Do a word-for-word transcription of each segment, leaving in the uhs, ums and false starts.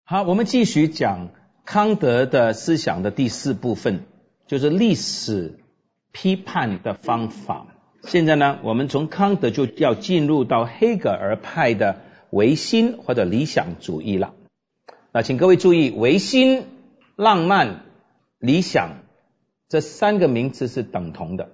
好，我们继续讲康德的思想的第四部分，就是历史批判的方法。现在呢，我们从康德就要进入到黑格尔派的唯心或者理想主义了。那请各位注意，唯心、浪漫、理想这三个名词是等同的。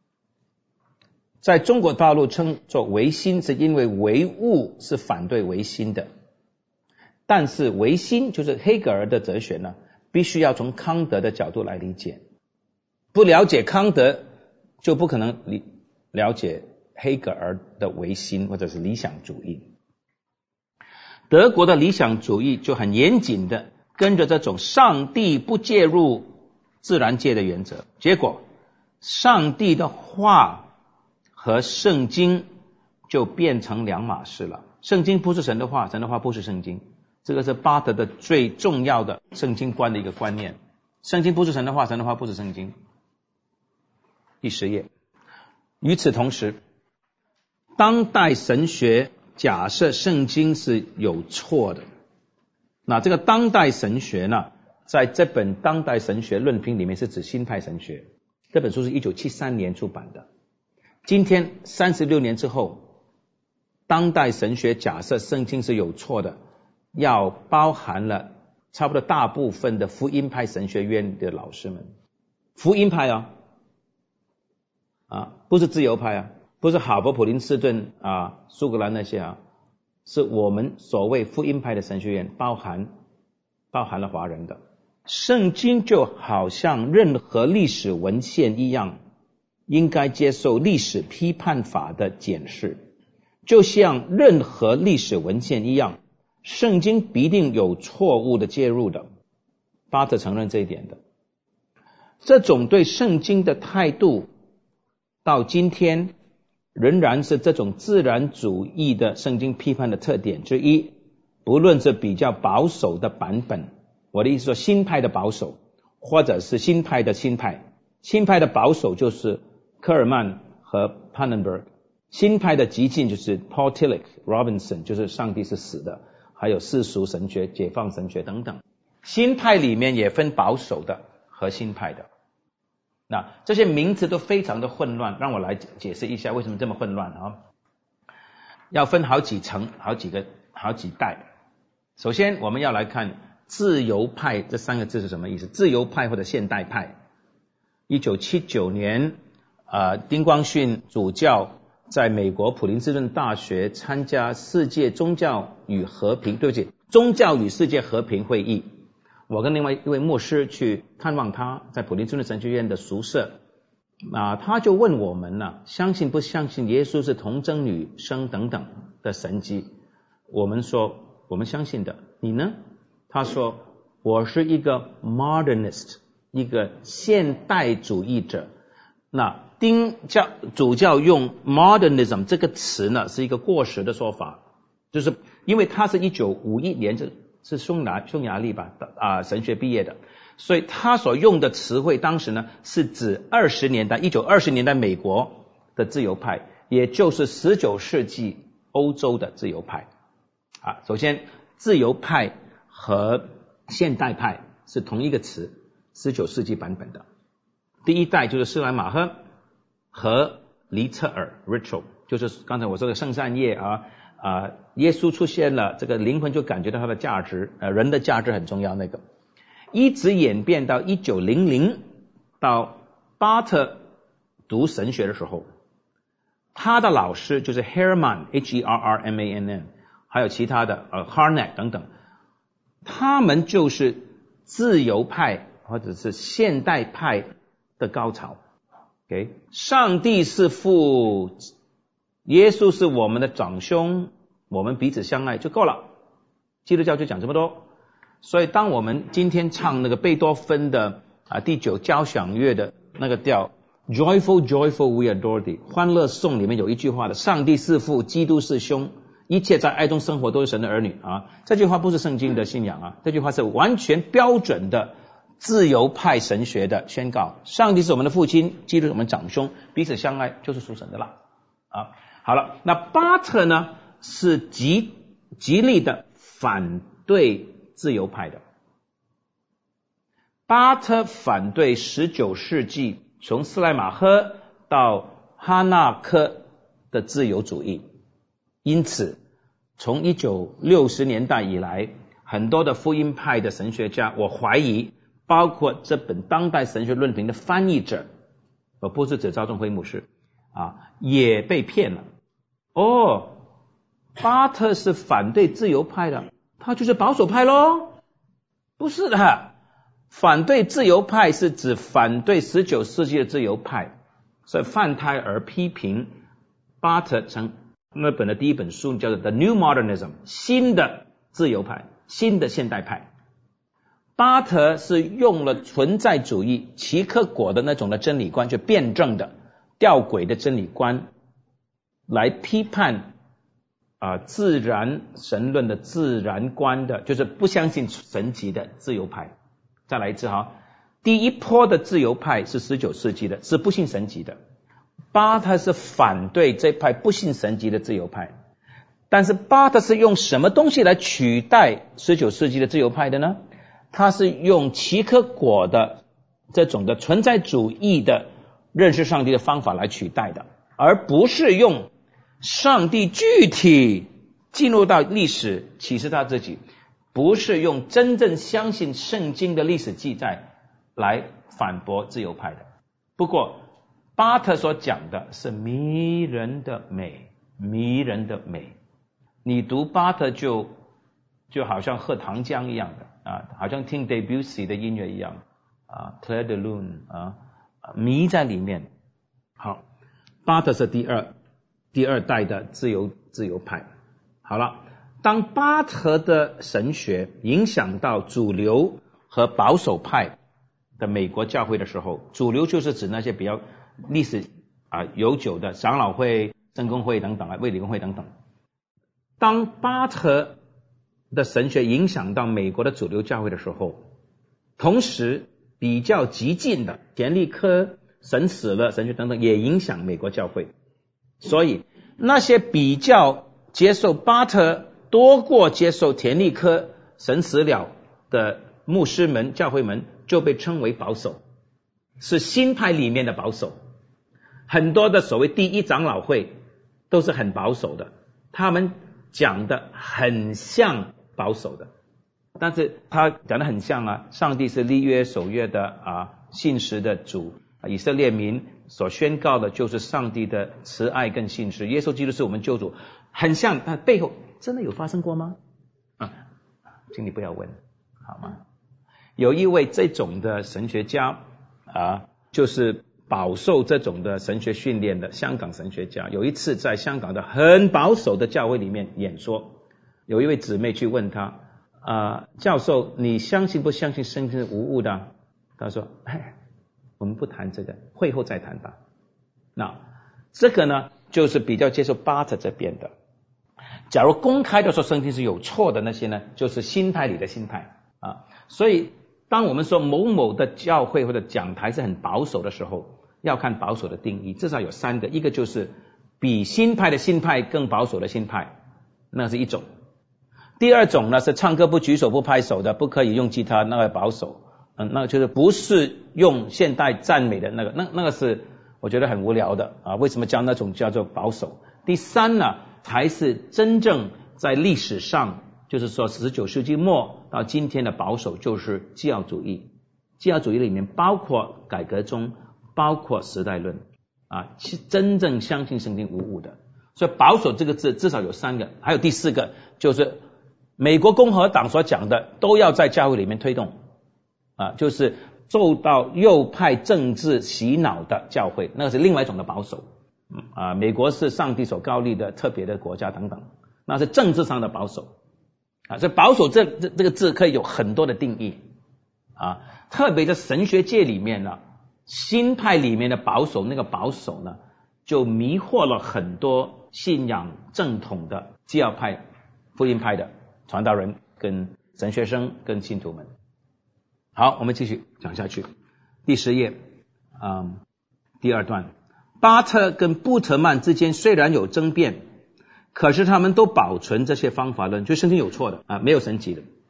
在中国大陆称作唯心，是因为唯物是反对唯心的。但是唯心就是黑格尔的哲学呢，必须要从康德的角度来理解。不了解康德，就不可能理了解黑格尔的唯心或者是理想主义。德国的理想主义就很严谨的跟着这种上帝不介入自然界的原则，结果上帝的话和圣经就变成两码事了。圣经不是神的话，神的话不是圣经，这个是巴特的最重要的圣经观的一个观念。圣经不是神的话，神的话不是圣经。第十页。与此同时，当代神学假设圣经是有错的。那这个当代神学呢，在这本《当代神学论评》里面是指新派神学。这本书是一九七三年出版的。今天三十六年之后，当代神学假设圣经是有错的，要包含了差不多大部分的福音派神学院的老师们。福音派啊，啊，不是自由派啊，不是哈佛、普林斯顿啊、苏格兰那些啊，是我们所谓福音派的神学院，包含包含了华人的。圣经就好像任何历史文献一样，应该接受历史批判法的检视，就像任何历史文献一样，圣经必定有错误的介入的。巴特承认这一点的。这种对圣经的态度到今天仍然是这种自然主义的圣经批判的特点之一。不论是比较保守的版本，我的意思说新派的保守，或者是新派的新派。新派的保守就是科尔曼和 Pannenberg， 新派的激进就是 Paul Tillich、Robinson， 就是上帝是死的，还有世俗神学、解放神学等等。新派里面也分保守的和新派的。那这些名词都非常的混乱，让我来解释一下为什么这么混乱啊？要分好几层、好几个、好几代。首先我们要来看自由派这三个字是什么意思？自由派或者现代派。一九七九年呃，丁光训主教在美国普林斯顿大学参加世界宗教与和平，对不起，宗教与世界和平会议。我跟另外一位牧师去探望他，在普林斯顿神学院的宿舍。啊，他就问我们呢、啊，相信不相信耶稣是童贞女生等等的神迹？我们说我们相信的。你呢？他说我是一个 modernist， 一个现代主义者。那丁教主教用 modernism 这个词呢，是一个过时的说法，就是因为他是一九五一年是是匈牙匈牙利吧啊神学毕业的，所以他所用的词汇当时呢是指二十年代一九二十年代美国的自由派，也就是十九世纪欧洲的自由派啊。首先，自由派和现代派是同一个词，十九世纪版本的。第一代就是施莱马赫和黎彻尔 Ritschl， 就是刚才我说的圣善夜啊啊，耶稣出现了，这个灵魂就感觉到他的价值，呃，人的价值很重要那个，一直演变到一九零零，到巴特读神学的时候，他的老师就是 Herman H E R R M A N N， 还有其他的呃 Harnack 等等，他们就是自由派或者是现代派的高潮。Okay? 上帝是父，耶稣是我们的长兄，我们彼此相爱就够了。基督教就讲这么多。所以当我们今天唱那个贝多芬的啊第九交响乐的那个调 Joyful Joyful We Adore Thee， 欢乐颂里面有一句话的，上帝是父，基督是兄，一切在爱中生活都是神的儿女啊。这句话不是圣经的信仰啊，这句话是完全标准的自由派神学的宣告，上帝是我们的父亲，基督是我们长兄，彼此相爱就是属神的了啊。好了，那巴特呢是极极力的反对自由派的。巴特反对十九世纪从斯莱马赫到哈纳克的自由主义，因此从一九六十年代以来，很多的福音派的神学家，我怀疑包括这本当代神学论评的翻译者，而不是指赵仲辉牧师啊，也被骗了。哦，巴特是反对自由派的，他就是保守派咯？不是的，反对自由派是指反对十九世纪的自由派，所以范泰尔批评巴特成那本的第一本书叫做 The New Modernism， 新的自由派，新的现代派。巴特是用了存在主义齐克果的那种的真理观，就辩证的吊诡的真理观来批判啊、呃、自然神论的自然观的，就是不相信神迹的自由派。再来一次哈，第一波的自由派是十九世纪的，是不信神迹的。巴特是反对这派不信神迹的自由派，但是巴特是用什么东西来取代十九世纪的自由派的呢？他是用齐克果的这种的存在主义的认识上帝的方法来取代的，而不是用上帝具体进入到历史启示他自己，不是用真正相信圣经的历史记载来反驳自由派的。不过巴特所讲的是迷人的美，迷人的美。你读巴特就就好像喝糖浆一样的啊，好像听 Debussy 的音乐一样啊 Clair de Lune 啊，迷在里面。好，巴特是第二第二代的自由自由派。好了，当巴特的神学影响到主流和保守派的美国教会的时候，主流就是指那些比较历史啊悠久的长老会、真公会等等啊，卫理公会等等。当巴特的神学影响到美国的主流教会的时候，同时比较激进的田立科、神死了神学等等也影响美国教会。所以那些比较接受巴特多过接受田立科、神死了的牧师们、教会们就被称为保守，是新派里面的保守。很多的所谓第一长老会都是很保守的，他们讲的很像保守的，但是他讲的很像啊，上帝是立约守约的啊，信实的主，以色列民所宣告的就是上帝的慈爱跟信实，耶稣基督是我们救主，很像，但背后真的有发生过吗？啊，请你不要问，好吗？有一位这种的神学家啊，就是饱受这种的神学训练的香港神学家，有一次在香港的很保守的教会里面演说，有一位姊妹去问他啊，教授，你相信不相信圣经是无误的？他说，哎，我们不谈这个，会后再谈吧。那这个呢，就是比较接受巴特这边的。假如公开的说圣经是有错的那些呢，就是新派里的新派啊。所以当我们说某某的教会或者讲台是很保守的时候，要看保守的定义，至少有三个，一个就是比新派的新派更保守的新派，那是一种。第二种呢是唱歌不举手不拍手的，不可以用吉他，那个保守，嗯，那个就是不是用现代赞美的那个，那那个是我觉得很无聊的啊，为什么叫那种叫做保守？第三呢，才是真正在历史上，就是说十九世纪末到今天的保守，就是基要主义。基要主义里面包括改革宗，包括时代论啊，是真正相信圣经无误的。所以保守这个字至少有三个，还有第四个就是美国共和党所讲的都要在教会里面推动啊，就是受到右派政治洗脑的教会，那是另外一种的保守啊。美国是上帝所高立的特别的国家等等，那是政治上的保守啊。所以保守这这这个字可以有很多的定义啊，特别在神学界里面呢，新派里面的保守，那个保守呢，就迷惑了很多信仰正统的基要派、福音派的传道人跟神学生跟信徒们。好，我们继续讲下去。第十页，嗯，第二段，巴特跟布特曼之间虽然有争辩，可是他们都保存这些方法论，就圣经有错的啊，没有神迹的。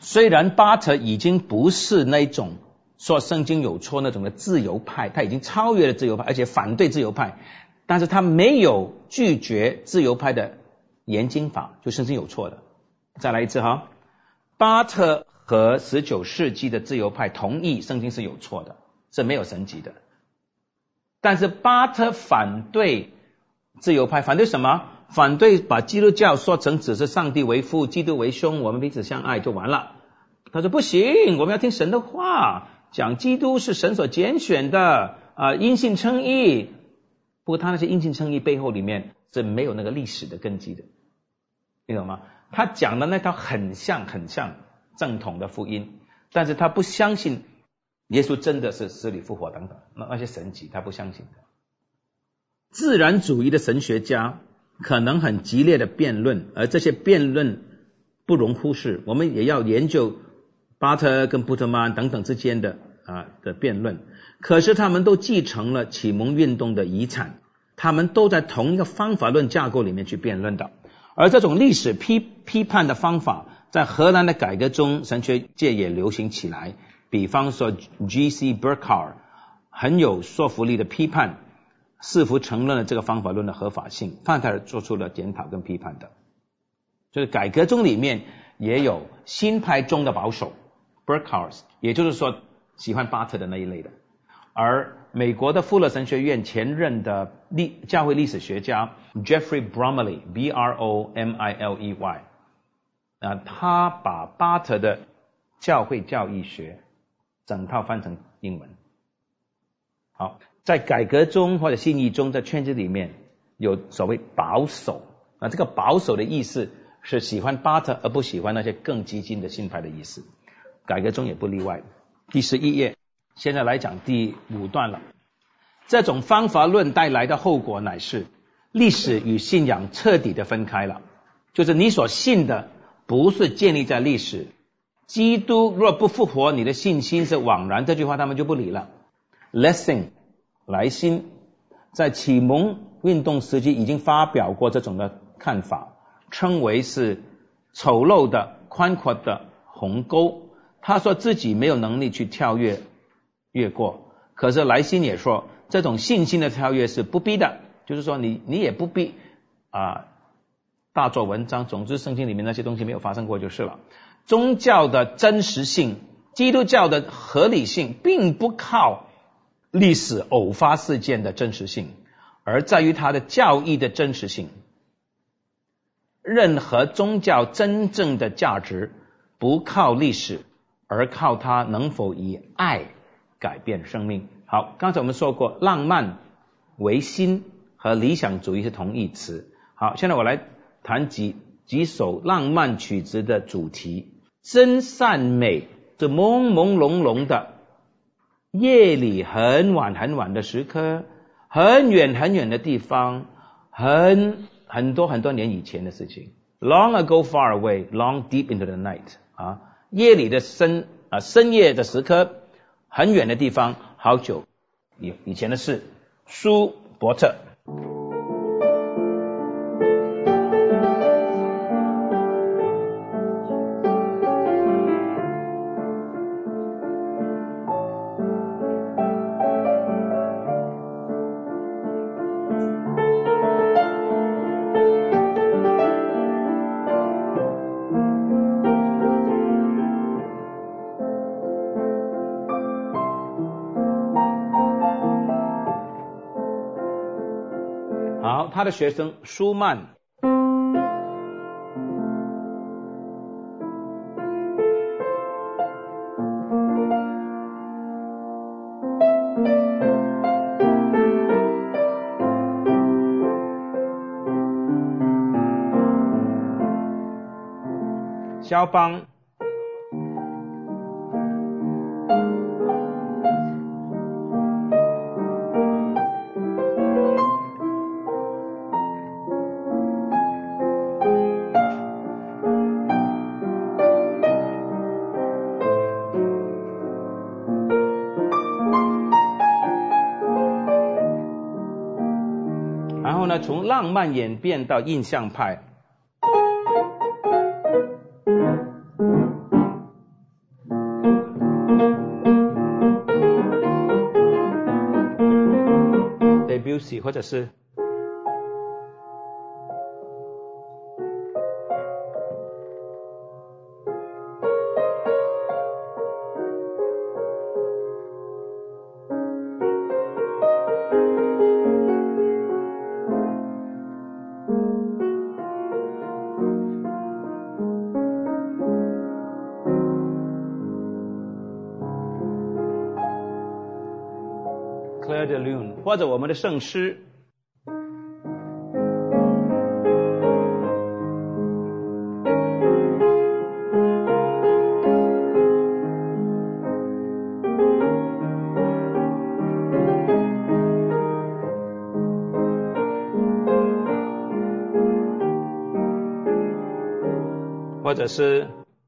虽然巴特已经不是那种说圣经有错那种的自由派，他已经超越了自由派，而且反对自由派，但是他没有拒绝自由派的研经法，就圣经有错的。再来一次哈，巴特和十九世纪的自由派同意圣经是有错的，是没有神迹的。但是巴特反对自由派，反对什么？反对把基督教说成只是上帝为父，基督为兄，我们彼此相爱就完了。他说不行，我们要听神的话，讲基督是神所拣选的啊，因信称义。不过他那些因信称义背后里面是没有那个历史的根基的，你懂吗？他讲的那套很像很像正统的福音，但是他不相信耶稣真的是死里复活等等，那那些神迹他不相信的。自然主义的神学家可能很激烈的辩论，而这些辩论不容忽视，我们也要研究巴特跟布特曼等等之间的啊的辩论。可是他们都继承了启蒙运动的遗产，他们都在同一个方法论架构里面去辩论的。而这种历史批批判的方法在荷兰的改革中神学界也流行起来，比方说 G C Burckhardt 很有说服力的批判似乎承认了这个方法论的合法性，范特尔做出了检讨跟批判的。就是改革中里面也有新派中的保守 Burckhardt， 也就是说喜欢巴特的那一类的。而美国的富勒神学院前任的历教会历史学家 Jeffrey Bromley B R O M I L E Y 啊，他把巴特的教会教义学整套翻成英文。好，在改革中或者信义中，在圈子里面有所谓保守，那这个保守的意思是喜欢巴特而不喜欢那些更激进的新派的意思，改革中也不例外。第十一页，现在来讲第五段了。这种方法论带来的后果乃是历史与信仰彻底的分开了，就是你所信的不是建立在历史，基督若不复活，你的信心是枉然，这句话他们就不理了。Lessing 莱辛在启蒙运动时期已经发表过这种的看法，称为是丑陋的宽阔的鸿沟，他说自己没有能力去跳跃越过。可是莱辛也说这种信心的跳跃是不逼的，就是说你你也不必啊大做文章，总之圣经里面那些东西没有发生过就是了。宗教的真实性，基督教的合理性并不靠历史偶发事件的真实性，而在于它的教义的真实性。任何宗教真正的价值不靠历史，而靠它能否以爱改变生命。好，刚才我们说过浪漫、唯心和理想主义是同义词。好，现在我来谈几几首浪漫曲子的主题。真善美，这朦朦胧胧的夜里很晚很晚的时刻，很远很远的地方，很很多很多年以前的事情。Long ago, far away, long deep into the night 啊，夜里的深啊深夜的时刻，很远的地方，好久以以前的事。舒伯特。他的学生舒曼，肖邦，然后呢，从浪漫演变到印象派。 或者是Clair de Lune， 或者我们的圣诗，或者是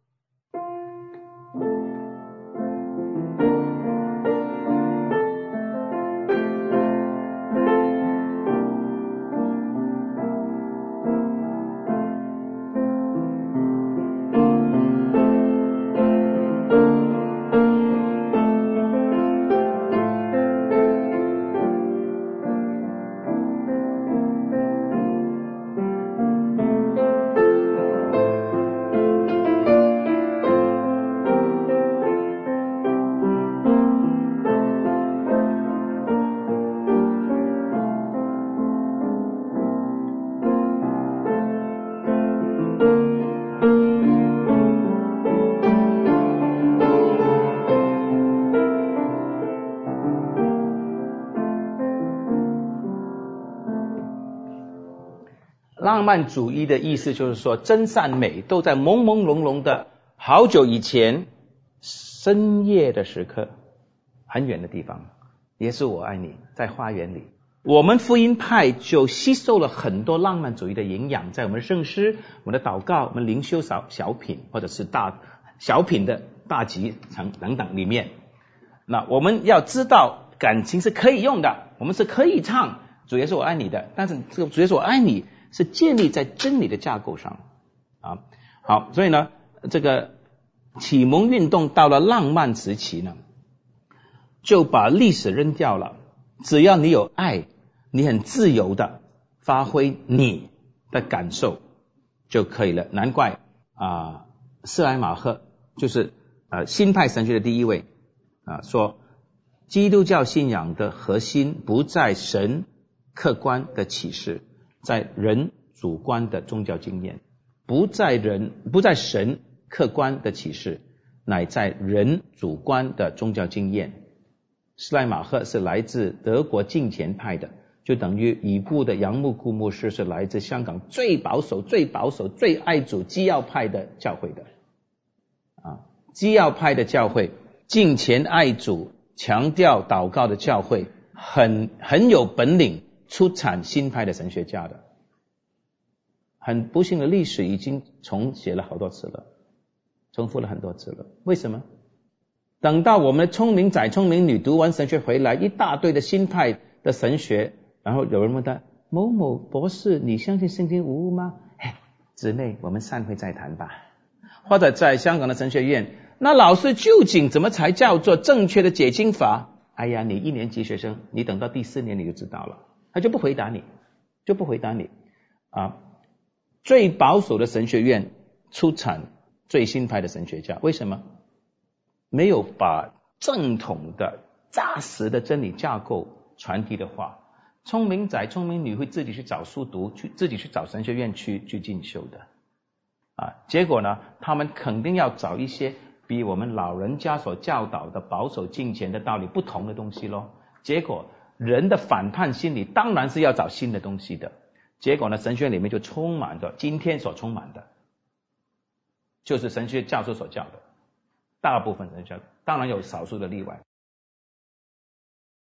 浪漫主义的意思就是说，真善美都在朦朦胧胧的好久以前，深夜的时刻，很远的地方，耶稣我爱你，在花园里。我们福音派就吸收了很多浪漫主义的营养，在我们的圣诗、我们的祷告、我们灵修小小品或者是大小品的大集成等等里面。那我们要知道，感情是可以用的，我们是可以唱主耶稣我爱你的，但是这个主耶稣我爱你是建立在真理的架构上啊。好，所以呢，这个启蒙运动到了浪漫时期呢，就把历史扔掉了，只要你有爱，你很自由的发挥你的感受就可以了。难怪啊，施莱马赫就是呃新派神学的第一位啊，说基督教信仰的核心不在神客观的启示，在人主观的宗教经验，不在人不在神客观的启示，乃在人主观的宗教经验。施莱马赫是来自德国敬虔派的，就等于已故的杨牧库牧师是来自香港最保守最保守最爱主基要派的教会的啊，基要派的教会，敬虔爱主强调祷告的教会，很很有本领出产新派的神学家的。很不幸的历史已经重写了好多次了，重复了很多次了。为什么？等到我们的聪明仔聪明女读完神学回来，一大堆的新派的神学，然后有人问他，某某博士，你相信圣经无误吗？嘿，姊妹，我们散会再谈吧。或者在香港的神学院，那老师究竟怎么才叫做正确的解经法？哎呀，你一年级学生，你等到第四年你就知道了。他就不回答你，就不回答你啊。最保守的神学院出产最新派的神学家，为什么？没有把正统的扎实的真理架构传递的话，聪明仔聪明女会自己去找书读，去自己去找神学院去去进修的啊。结果呢，他们肯定要找一些比我们老人家所教导的保守敬虔的道理不同的东西咯。结果人的反叛心理当然是要找新的东西的。结果呢，神学院里面就充满着今天所充满的，就是神学教授所教的，大部分神学，当然有少数的例外。